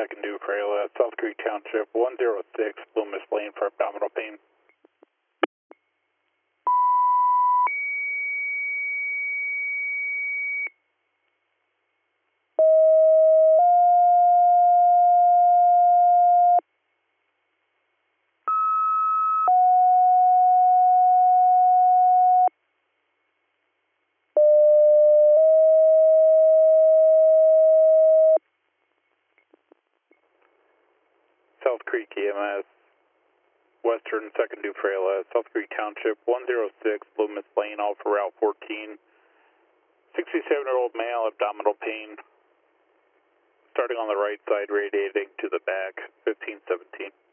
2nd Dufrail at South Creek Township, 106 Loomis Lane for abdominal pain. South Creek EMS, Western 2nd Dufrail at South Creek Township, 106 Loomis Lane, all for Route 14. 67-year-old male, abdominal pain, starting on the right side, radiating to the back, 1517.